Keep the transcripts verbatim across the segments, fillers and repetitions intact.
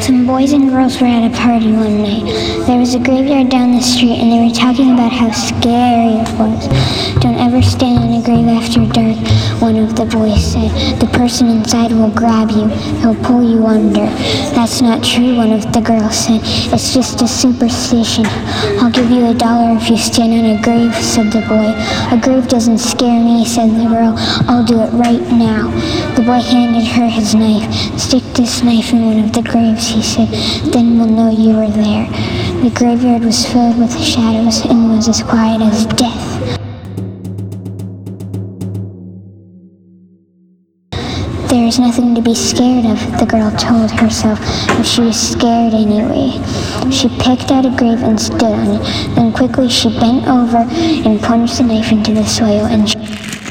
Some boys and girls were at a party one night. There was a graveyard down the street, and they were talking about how scary it was. "Don't ever stand in a grave after dark," one of the boys said. "The person inside will grab you. He'll pull you under." "That's not true," one of the girls said. "It's just a superstition." "I'll give you a dollar if you stand on a grave," said the boy. "A grave doesn't scare me," said the girl. "I'll do it right now." The boy handed her his knife. "Stick this knife in one of the graves," he said. "Then we'll know you were there." The graveyard was filled with shadows and was as quiet as death. "There is nothing to be scared of," the girl told herself, but she was scared anyway. She picked out a grave and stood on it. Then quickly she bent over and plunged the knife into the soil, and she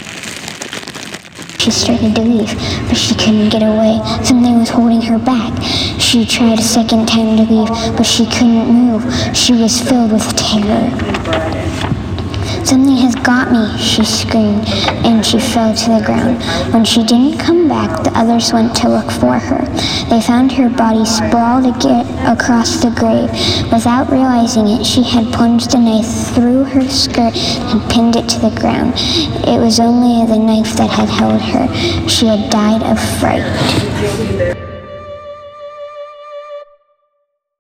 She started to leave, but she couldn't get away. Something was holding her back. She tried a second time to leave, but she couldn't move. She was filled with terror. "Something has got me," she screamed, and she fell to the ground. When she didn't come back, the others went to look for her. They found her body sprawled across the grave. Without realizing it, she had plunged a knife through her skirt and pinned it to the ground. It was only the knife that had held her. She had died of fright.